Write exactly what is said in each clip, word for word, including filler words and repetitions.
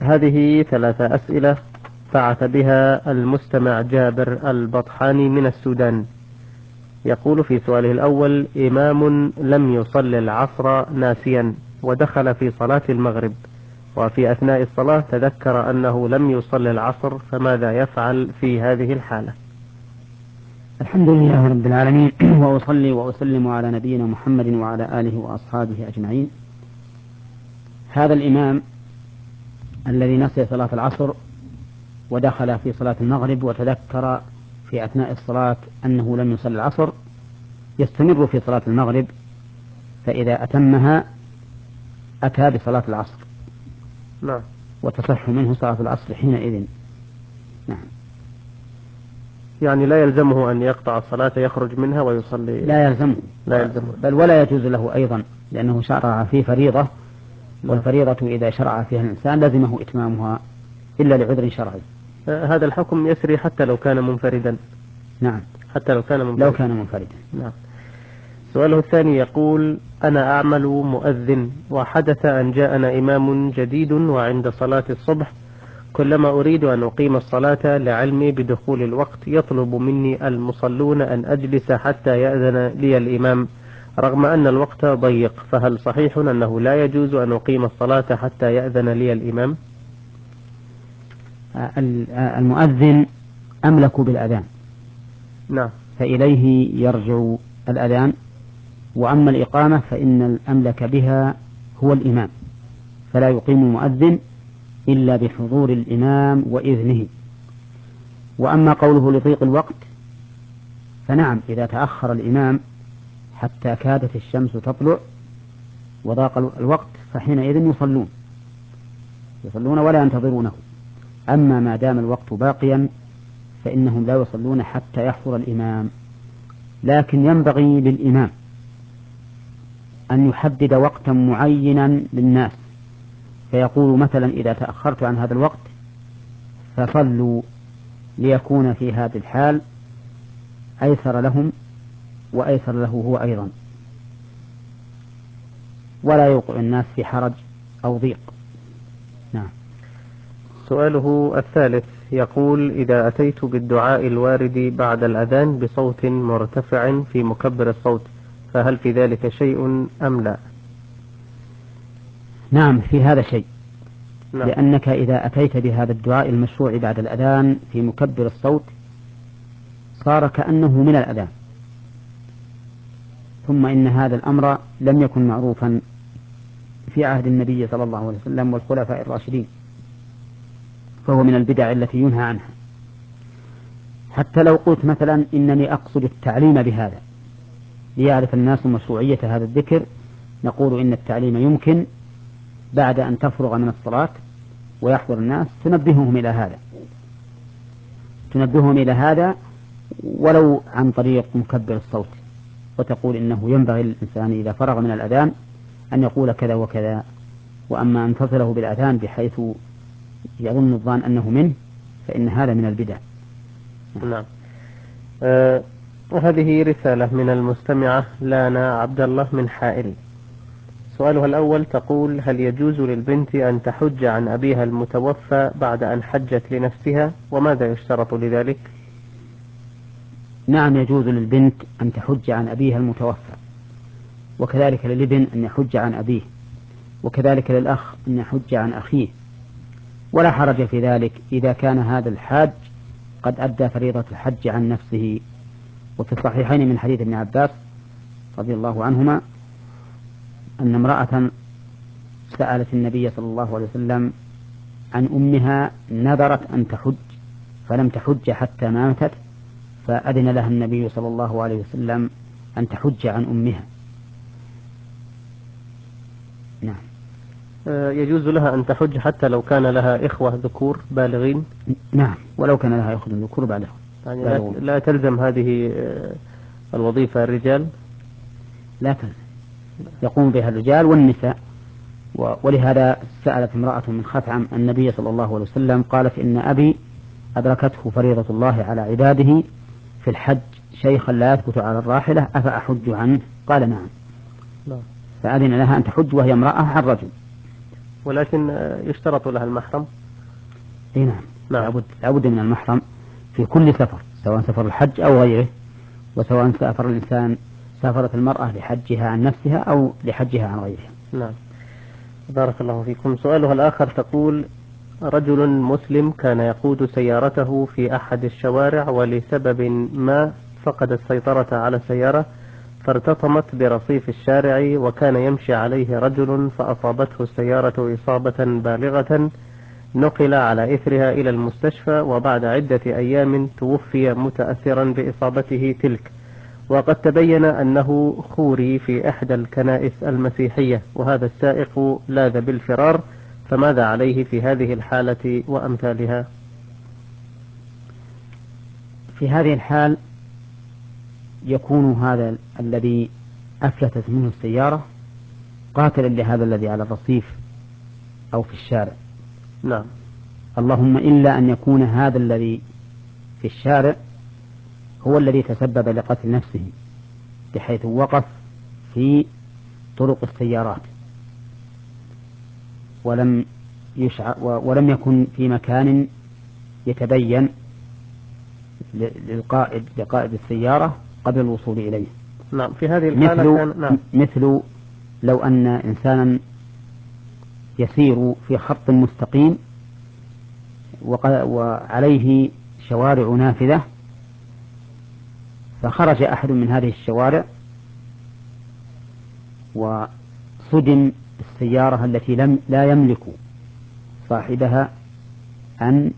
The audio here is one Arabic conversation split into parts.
هذه ثلاث أسئلة بعث بها المستمع جابر البطحاني من السودان. يقول في سؤاله الأول: إمام لم يصلي العصر ناسيا ودخل في صلاة المغرب، وفي أثناء الصلاة تذكر أنه لم يصلي العصر، فماذا يفعل في هذه الحالة؟ الحمد لله رب العالمين، وأصلي وأسلم على نبينا محمد وعلى آله وأصحابه أجمعين. هذا الإمام الذي نسي صلاة العصر ودخل في صلاة المغرب وتذكر في أثناء الصلاة أنه لم يصلي العصر يستمر في صلاة المغرب، فإذا أتمها أتى بصلاة العصر. نعم. وتصح منه صلاة العصر حينئذ. نعم. يعني لا يلزمه أن يقطع الصلاة يخرج منها ويصلي؟ لا يلزمه، لا يلزمه بل ولا يجوز له أيضا، لأنه شرع في فريضة، والفريضة إذا شرع فيها الإنسان لزمه إتمامها إلا لعذر شرعي. هذا الحكم يسري حتى لو كان منفردا؟ نعم، حتى لو كان منفردا. لو كان منفردا. نعم. سؤاله الثاني يقول: أنا أعمل مؤذن، وحدث أن جاءنا إمام جديد، وعند صلاة الصبح كلما أريد أن أقيم الصلاة لعلمي بدخول الوقت يطلب مني المصلون أن أجلس حتى يأذن لي الإمام، رغم أن الوقت ضيق، فهل صحيح أنه لا يجوز أن أقيم الصلاة حتى يأذن لي الإمام؟ المؤذن أملك بالأذان، نعم، فإليه يرجع الأذان، وأما الإقامة فإن الأملك بها هو الإمام، فلا يقيم المؤذن إلا بحضور الإمام وإذنه. وأما قوله لضيق الوقت فنعم، إذا تأخر الإمام حتى كادت الشمس تطلع وضاق الوقت فحينئذ يصلون يصلون ولا ينتظرونه. أما ما دام الوقت باقيا فإنهم لا يصلون حتى يحضر الإمام. لكن ينبغي للإمام أن يحدد وقتا معينا للناس، فيقول مثلا: إذا تأخرت عن هذا الوقت فصلوا، ليكون في هذه الحال أيسر لهم وأيسر له هو أيضا، ولا يوقع الناس في حرج أو ضيق. نعم. سؤاله الثالث يقول: إذا أتيت بالدعاء الوارد بعد الأذان بصوت مرتفع في مكبر الصوت، فهل في ذلك شيء أم لا؟ نعم، في هذا شيء. نعم. لأنك إذا أتيت بهذا الدعاء المشروع بعد الأذان في مكبر الصوت صار كأنه من الأذان، ثم إن هذا الأمر لم يكن معروفا في عهد النبي صلى الله عليه وسلم والخلفاء الراشدين، فهو من البدع التي ينهى عنها. حتى لو قلت مثلا إنني أقصد التعليم بهذا ليعرف الناس مشروعية هذا الذكر، نقول إن التعليم يمكن بعد أن تفرغ من الصلاة ويحضر الناس تنبههم إلى هذا تنبههم إلى هذا ولو عن طريق مكبر الصوت، وتقول إنه ينبغي للإنسان إذا فرغ من الأذان أن يقول كذا وكذا. وأما أن تصله بالأذان بحيث يظن الظان أنه منه فإن هذا من البدع. نعم. آه وهذه رسالة من المستمعة لانا عبد الله من حائل. سؤالها الأول تقول: هل يجوز للبنت أن تحج عن أبيها المتوفى بعد أن حجت لنفسها، وماذا يشترط لذلك؟ نعم، يجوز للبنت أن تحج عن أبيها المتوفى، وكذلك للابن أن يحج عن أبيه، وكذلك للأخ أن يحج عن أخيه، ولا حرج في ذلك إذا كان هذا الحاج قد أدى فريضة الحج عن نفسه. وفي الصحيحين من حديث ابن عباس رضي الله عنهما أن امرأة سألت النبي صلى الله عليه وسلم عن أمها نذرت أن تحج فلم تحج حتى ماتت، فأذن لها النبي صلى الله عليه وسلم أن تحج عن أمها. نعم. يجوز لها أن تحج حتى لو كان لها إخوة ذكور بالغين؟ نعم، ولو كان لها إخوة ذكور بالغين. يعني لا, لا تلزم هذه الوظيفة الرجال؟ لا تلزم، يقوم بها الرجال والنساء. ولهذا سألت امرأة من خثعم النبي صلى الله عليه وسلم قالت: إن أبي أدركته فريضة الله على عباده في الحج شيخا لا يثبت على الراحلة أفأحج عنه؟ قال: نعم. لا. فأذن لها أن تحج وهي امرأة عن رجل. ولكن يشترط لها المحرم. اي نعم، نعم. لابد لابد من المحرم في كل سفر، سواء سفر الحج أو غيره، وسواء سافر الإنسان سافرت المرأة لحجها عن نفسها أو لحجها عن غيرها. نعم. بارك الله فيكم. سؤالها الآخر تقول: رجل مسلم كان يقود سيارته في أحد الشوارع، ولسبب ما فقد السيطرة على السيارة فارتطمت برصيف الشارع، وكان يمشي عليه رجل فأصابته السيارة إصابة بالغة، نقل على إثرها إلى المستشفى، وبعد عدة أيام توفي متأثرا بإصابته تلك، وقد تبين أنه خوري في إحدى الكنائس المسيحية، وهذا السائق لاذ بالفرار، فماذا عليه في هذه الحالة وأمثالها؟ في هذه الحال يكون هذا الذي أفلتت منه السيارة قاتلا لهذا الذي على الرصيف أو في الشارع. نعم. اللهم إلا أن يكون هذا الذي في الشارع هو الذي تسبب لقتل نفسه، بحيث وقف في طرق السيارات ولم يشع ولم يكن في مكان يتبين للقائد لقائد السيارة قبل الوصول إليه. نعم. في هذه الحالة مثل, كان نعم. مثل لو أن إنسانا يسير في خط مستقيم وعليه شوارع نافذة، فخرج أحد من هذه الشوارع وصدم السيارة التي لم لا يملك صاحبها أن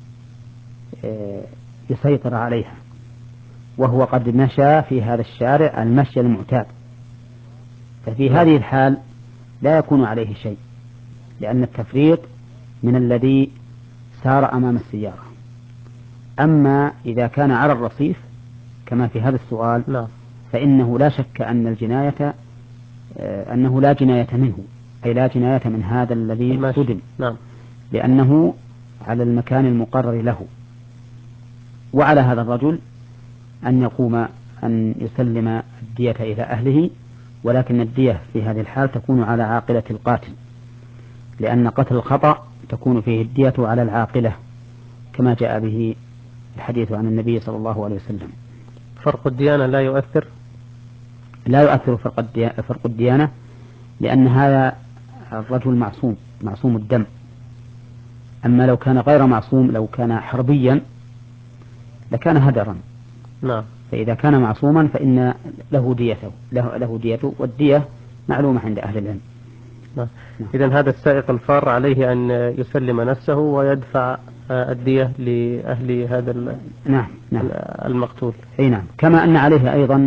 يسيطر عليها، وهو قد مشى في هذا الشارع المشي المعتاد، ففي هذه الحال لا يكون عليه شيء، لأن التفريط من الذي سار أمام السيارة. أما إذا كان على الرصيف كما في هذا السؤال لا. فإنه لا شك أن الجناية أنه لا جناية منه، أي لا جناية من هذا الذي صدم، نعم. لأنه على المكان المقرر له. وعلى هذا الرجل أن يقوم أن يسلم الدية إلى أهله، ولكن الدية في هذه الحال تكون على عاقلة القاتل، لأن قتل الخطأ تكون فيه الدية على العاقلة، كما جاء به الحديث عن النبي صلى الله عليه وسلم. فرق الديانة لا يؤثر لا يؤثر فرق الديانة، لأن هذا الرجل معصوم معصوم الدم. أما لو كان غير معصوم، لو كان حربيا لكان هدرا. نعم. فإذا كان معصوما فإن له ديته له, له ديته، والدية معلومة عند أهل العلم. نعم. إذن هذا السائق الفار عليه أن يسلم نفسه ويدفع الدية لأهل هذا نعم. نعم. المقتول. أي نعم. كما أن عليه أيضا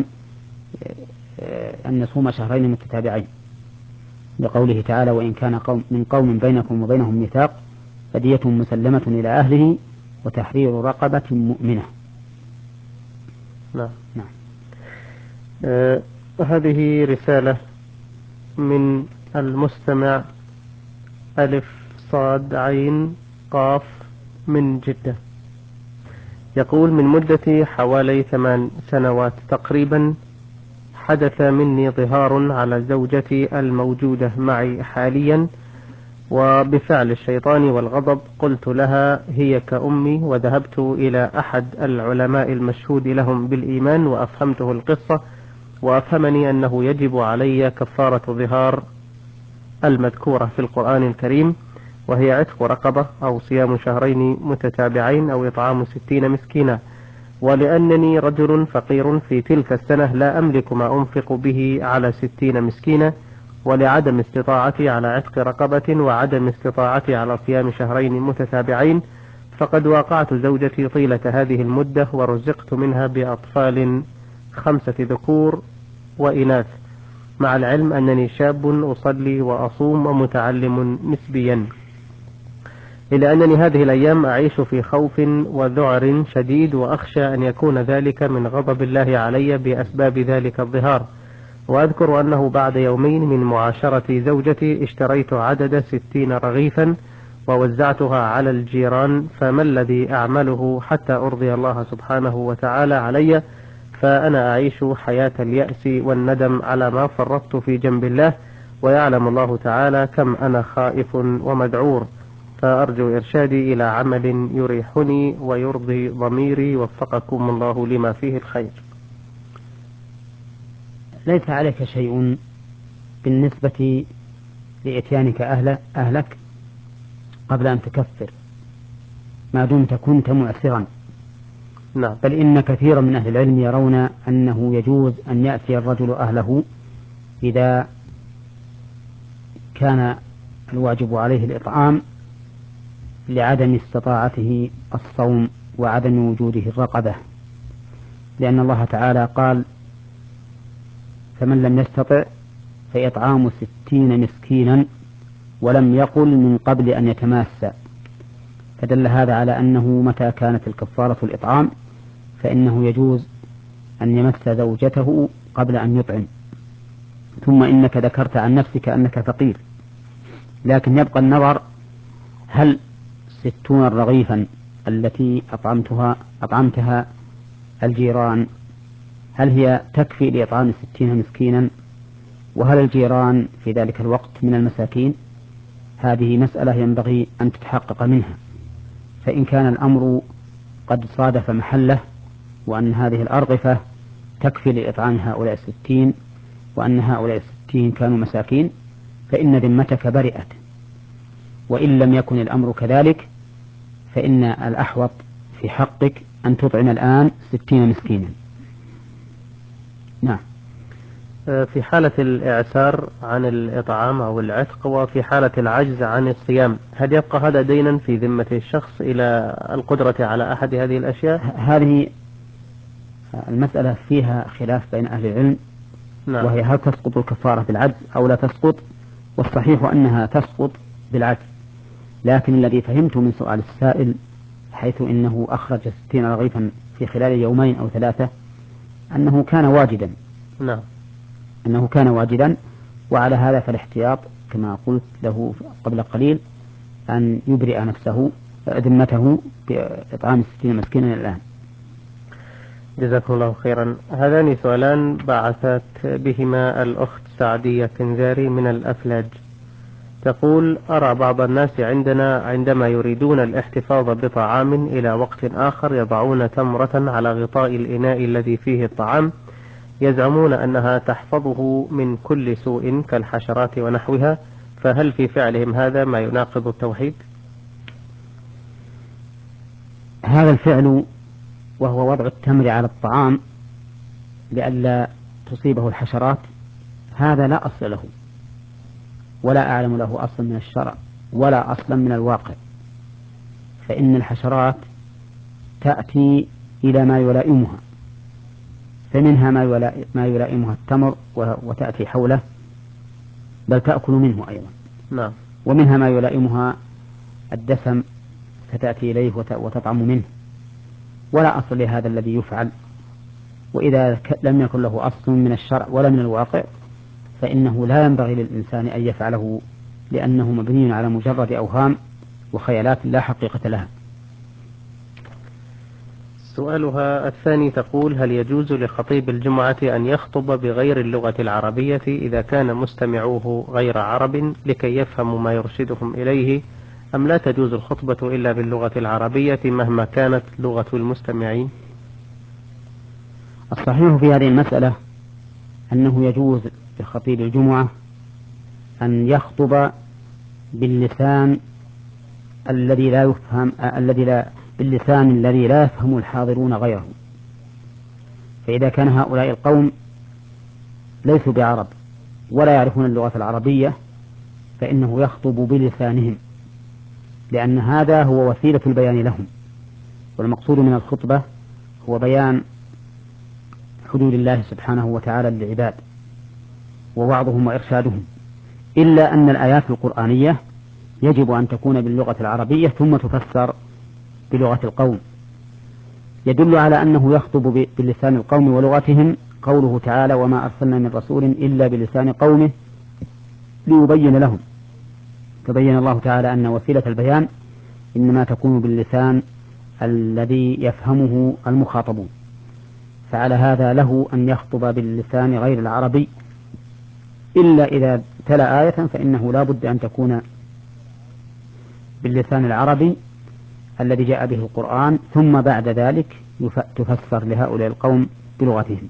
أن يصوم شهرين متتابعين، لقوله تعالى: وإن كان قوم من قوم بينكم وبينهم ميثاق فدية مسلمة إلى أهله وتحرير رقبة مؤمنة. نعم. نعم. آه هذه رسالة من المستمع ألف صاد عين قاف من جدة، يقول: من مدة حوالي ثمان سنوات تقريبا حدث مني ظهار على زوجتي الموجودة معي حاليا، وبفعل الشيطان والغضب قلت لها هي كأمي، وذهبت إلى أحد العلماء المشهود لهم بالإيمان وأفهمته القصة، وأفهمني أنه يجب علي كفارة ظهار المذكورة في القرآن الكريم، وهي عتق رقبة أو صيام شهرين متتابعين أو إطعام ستين مسكينا، ولأنني رجل فقير في تلك السنة لا أملك ما أنفق به على ستين مسكينا، ولعدم استطاعتي على عتق رقبة وعدم استطاعتي على صيام شهرين متتابعين، فقد واقعت زوجتي طيلة هذه المدة ورزقت منها بأطفال خمسة ذكور وإناث، مع العلم أنني شاب أصلي وأصوم ومتعلم نسبيا، إلا أنني هذه الأيام أعيش في خوف وذعر شديد، وأخشى أن يكون ذلك من غضب الله علي بأسباب ذلك الظهار. وأذكر أنه بعد يومين من معاشرة زوجتي اشتريت عدد ستين رغيفا ووزعتها على الجيران، فما الذي أعمله حتى أرضي الله سبحانه وتعالى علي؟ فأنا أعيش حياة اليأس والندم على ما فرطت في جنب الله، ويعلم الله تعالى كم أنا خائف ومذعور، فأرجو إرشادي إلى عمل يريحني ويرضي ضميري، وفقكم الله لما فيه الخير. ليس عليك شيء بالنسبة لإتيانك أهل أهلك قبل أن تكفر ما دمت كنت معسرا. نعم. بل إن كثيرا من أهل العلم يرون أنه يجوز أن يأتي الرجل أهله إذا كان الواجب عليه الإطعام لعدم استطاعته الصوم وعدم وجوده الرقبة، لأن الله تعالى قال: فمن لم يستطع فإطعام ستين مسكينا، ولم يقل من قبل أن يتماسى، فدل هذا على أنه متى كانت الكفارة الإطعام فإنه يجوز أن يمس زوجته قبل أن يطعم. ثم إنك ذكرت عن نفسك أنك فقير، لكن يبقى النظر: هل ستون رغيفا التي أطعمتها أطعمتها الجيران هل هي تكفي لإطعام ستين مسكينا؟ وهل الجيران في ذلك الوقت من المساكين؟ هذه مسألة ينبغي أن تتحقق منها. فإن كان الأمر قد صادف محله، وأن هذه الأرغفة تكفي لإطعام هؤلاء الستين، وأن هؤلاء الستين كانوا مساكين، فإن ذمتك برئت. وإن لم يكن الأمر كذلك فإن الأحوط في حقك أن تطعم الآن ستين مسكينا. نعم. في حالة الإعسار عن الإطعام أو العتق، وفي حالة العجز عن الصيام، هل يبقى هذا دينا في ذمة الشخص إلى القدرة على أحد هذه الأشياء؟ هذه المسألة فيها خلاف بين أهل العلم. نعم. وهي هل تسقط الكفارة بالعجز أو لا تسقط؟ والصحيح أنها تسقط بالعجز. لكن الذي فهمت من سؤال السائل حيث إنه أخرج ستين رغيفا في خلال يومين أو ثلاثة أنه كان واجدا. نعم. أنه كان واجدا، وعلى هذا فالاحتياط كما قلت له قبل قليل أن يبرئ نفسه ذمته بإطعام ستين مسكينا الآن. جزاكم الله خيرا. هذان سؤالان بعثت بهما الأخت سعدية كنزاري من الأفلاج، تقول: أرى بعض الناس عندنا عندما يريدون الاحتفاظ بطعام إلى وقت آخر يضعون تمرة على غطاء الإناء الذي فيه الطعام، يزعمون أنها تحفظه من كل سوء كالحشرات ونحوها، فهل في فعلهم هذا ما يناقض التوحيد؟ هذا الفعل وهو وضع التمر على الطعام لئلا تصيبه الحشرات هذا لا أصل له، ولا أعلم له أصل من الشرع ولا أصلا من الواقع. فإن الحشرات تأتي إلى ما يلائمها، فمنها ما يلائمها التمر وتأتي حوله، بل تأكل منه أيضا. نعم. ومنها ما يلائمها الدسم فتأتي إليه وتطعم منه، ولا أصل لهذا الذي يفعل. وإذا لم يكن له أصل من الشرع ولا من الواقع فإنه لا ينبغي للإنسان أن يفعله، لأنه مبني على مجرد أوهام وخيالات لا حقيقة لها. سؤالها الثاني تقول: هل يجوز لخطيب الجمعة أن يخطب بغير اللغة العربية إذا كان مستمعوه غير عرب لكي يفهموا ما يرشدهم إليه، أم لا تجوز الخطبة إلا باللغة العربية مهما كانت لغة المستمعين؟ الصحيح في هذه المسألة أنه يجوز لخطيب الجمعة أن يخطب باللسان الذي لا يفهم الذي لا باللسان الذي لا يفهم الحاضرون غيره. فإذا كان هؤلاء القوم ليسوا بعرب ولا يعرفون اللغة العربية فإنه يخطب بلسانهم، لأن هذا هو وسيلة البيان لهم، والمقصود من الخطبة هو بيان حدود الله سبحانه وتعالى للعباد ووعظهم وإرشادهم. إلا أن الآيات القرآنية يجب أن تكون باللغة العربية ثم تفسر بلغة القوم. يدل على أنه يخطب بلسان القوم ولغتهم قوله تعالى: وما أرسلنا من رسول إلا بلسان قومه ليبين لهم. فبين الله تعالى أن وسيلة البيان إنما تكون باللسان الذي يفهمه المخاطبون، فعلى هذا له أن يخطب باللسان غير العربي، إلا إذا تلا آية فإنه لا بد أن تكون باللسان العربي الذي جاء به القرآن، ثم بعد ذلك تفسر لهؤلاء القوم بلغتهم.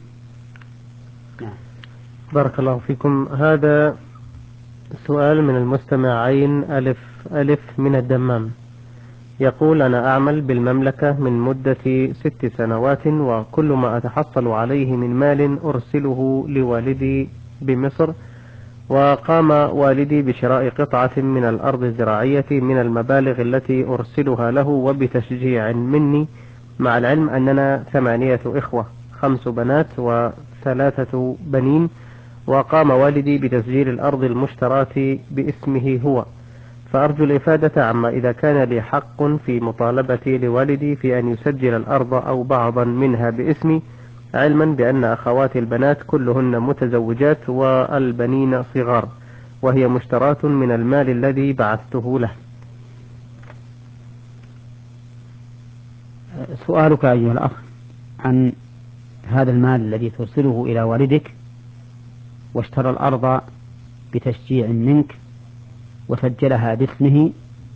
بارك الله فيكم. هذا سؤال من المستمعين ألف ألف من الدمام، يقول: أنا أعمل بالمملكة من مدة ست سنوات، وكل ما أتحصل عليه من مال أرسله لوالدي بمصر، وقام والدي بشراء قطعة من الأرض الزراعية من المبالغ التي أرسلها له وبتشجيع مني، مع العلم أننا ثمانية إخوة، خمس بنات وثلاثة بنين، وقام والدي بتسجيل الأرض المشتراة باسمه هو، فأرجو الإفادة عما إذا كان لي حق في مطالبتي لوالدي في أن يسجل الأرض أو بعضا منها باسمي، علما بأن أخواتي البنات كلهن متزوجات والبنين صغار، وهي مشتراة من المال الذي بعثته له. سؤالك أيها الأخ عن هذا المال الذي ترسله إلى والدك واشترى الأرض بتشجيع منك وسجلها باسمه،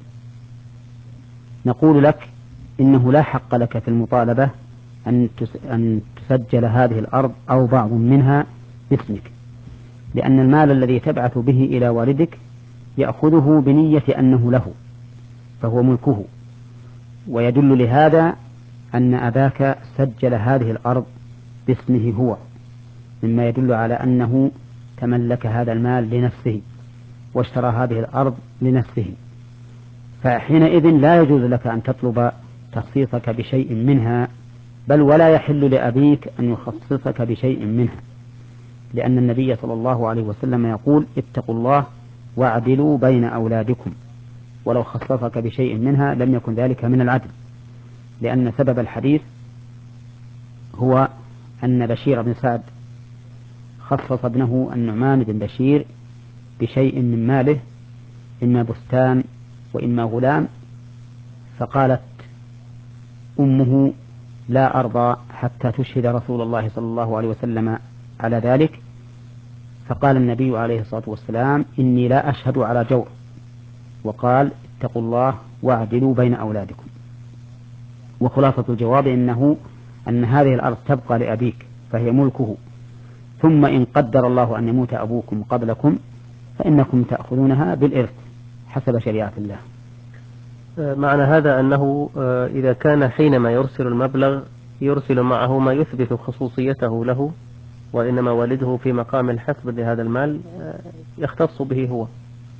نقول لك إنه لا حق لك في المطالبة أن تسجل هذه الأرض أو بعض منها باسمك، لأن المال الذي تبعث به إلى والدك يأخذه بنية أنه له، فهو ملكه، ويدل لهذا أن أباك سجل هذه الأرض باسمه هو، مما يدل على أنه تملك هذا المال لنفسه واشترى هذه الأرض لنفسه، فحينئذ لا يجوز لك أن تطلب تخصيصك بشيء منها، بل ولا يحل لأبيك أن يخصصك بشيء منها، لأن النبي صلى الله عليه وسلم يقول: اتقوا الله واعدلوا بين أولادكم، ولو خصصك بشيء منها لم يكن ذلك من العدل، لأن سبب الحديث هو أن بشير بن سعد خصص ابنه النعمان بن بشير بشيء من ماله، إما بستان وإما غلام، فقالت أمه: لا أرضى حتى تشهد رسول الله صلى الله عليه وسلم على ذلك، فقال النبي عليه الصلاة والسلام: إني لا أشهد على جور، وقال: اتقوا الله واعدلوا بين أولادكم. وخلاصة الجواب إنه أن هذه الأرض تبقى لأبيك فهي ملكه، ثم إن قدر الله أن يموت أبوكم قبلكم فإنكم تأخذونها بالإرث حسب شريعة الله. معنى هذا أنه إذا كان حينما يرسل المبلغ يرسل معه ما يثبت خصوصيته له، وإنما والده في مقام الحفظ لهذا المال يختص به هو.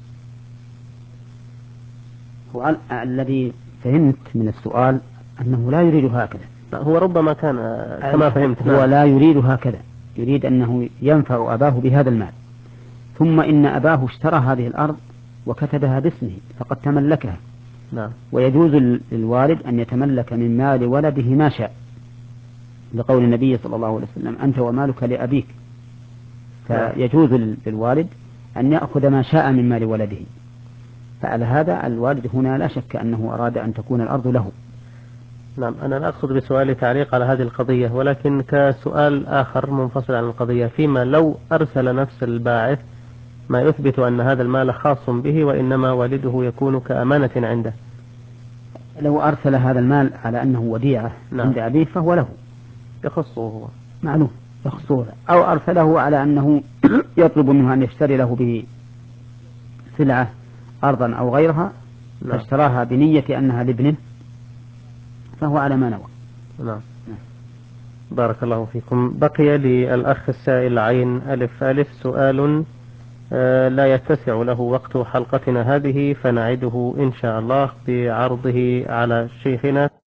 هو الذي فهمت من السؤال أنه لا يريد هكذا. هو ربما كان كما فهمت. هو لا يريد هكذا، يريد أنه ينفع أباه بهذا المال، ثم إن أباه اشترى هذه الأرض وكتبها باسمه فقد تملكها. نعم. ويجوز للوالد أن يتملك من مال ولده ما شاء، لقول النبي صلى الله عليه وسلم: أنت ومالك لأبيك، فيجوز للوالد أن يأخذ ما شاء من مال ولده، فعلى هذا الوالد هنا لا شك أنه أراد أن تكون الأرض له. نعم. أنا لا أقصد بسؤالي تعليق على هذه القضية، ولكن كسؤال آخر منفصل عن القضية، فيما لو أرسل نفس الباعث ما يثبت أن هذا المال خاص به وإنما والده يكون كأمانة عنده. لو أرسل هذا المال على أنه وديعة نعم. عند أبيه فهو له، يخصه هو، معلوم يخصه، أو أرسله على أنه يطلب منه أن يشتري له به سلعة أرضا أو غيرها، نعم. فاشتراها بنية أنها لابنه فهو على ما نوى. نعم. نعم. بارك الله فيكم. بقي للأخ السائل عين ألف ألف سؤال لا يتسع له وقت حلقتنا هذه، فنعده إن شاء الله بعرضه على شيخنا.